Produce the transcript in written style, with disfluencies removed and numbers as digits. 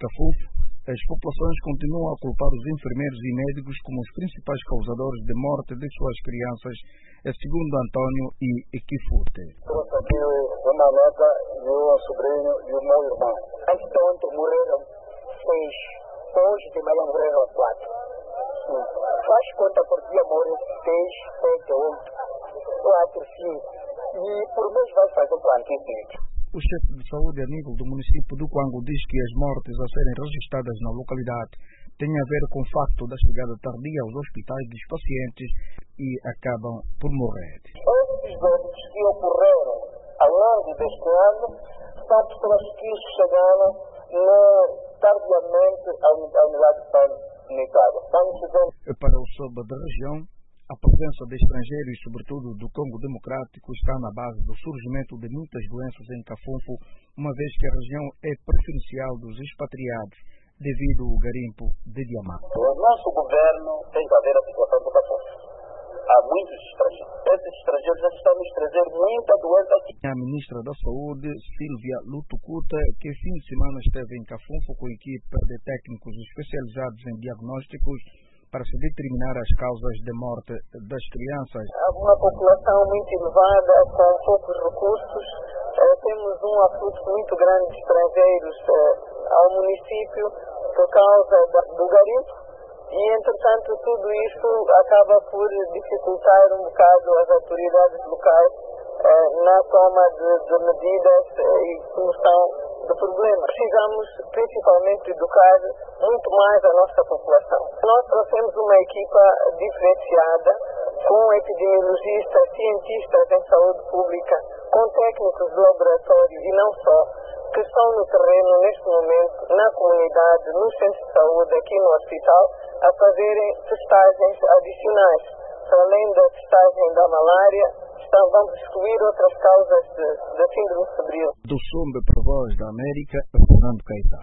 Cafufo, as populações continuam a culpar os enfermeiros e médicos como os principais causadores de morte de suas crianças, segundo Antônio e Equifute. Trouxe aqui uma neta e um sobrinho e o meu irmão. Antes de ontem morreram 6, hoje de manhã morreram 4. Faz conta por dia morrem 6, 7, 8, 4, 5. E por mês vai fazer quanto? O chefe de saúde a nível do município do Cuango diz que as mortes a serem registradas na localidade têm a ver com o facto da chegada tardia aos hospitais dos pacientes e acabam por morrer. Esses óbitos que ocorreram ao longo deste ano são pessoas que chegaram tardiamente à unidade sanitária. Para o SOBA da região, a presença de estrangeiros, sobretudo do Congo Democrático, está na base do surgimento de muitas doenças em Cafufo, uma vez que a região é preferencial dos expatriados devido ao garimpo de diamante. O nosso governo tem que ver a situação do Cafufo. Há muitos estrangeiros. Esses estrangeiros já estão nos trazendo muita doença aqui. A ministra da Saúde, Silvia Lutucuta, que fim de semana esteve em Cafufo com a equipe de técnicos especializados em diagnósticos para se determinar as causas de morte das crianças. Há uma população muito elevada, com poucos recursos. Temos um afluxo muito grande de estrangeiros ao município por causa do garimpo e, entretanto, tudo isso acaba por dificultar um bocado as autoridades locais na toma de medidas e solução do problema. Precisamos principalmente educar muito mais a nossa população. Nós trouxemos uma equipa diferenciada com epidemiologistas, cientistas em saúde pública, com técnicos de laboratório e não só, que estão no terreno neste momento, na comunidade, no centro de saúde, aqui no hospital, a fazerem testagens adicionais. Para além da testagem da malária, vamos descobrir outras causas da síndrome febril. Do Sombe para a Voz da América, Fernando Caetano.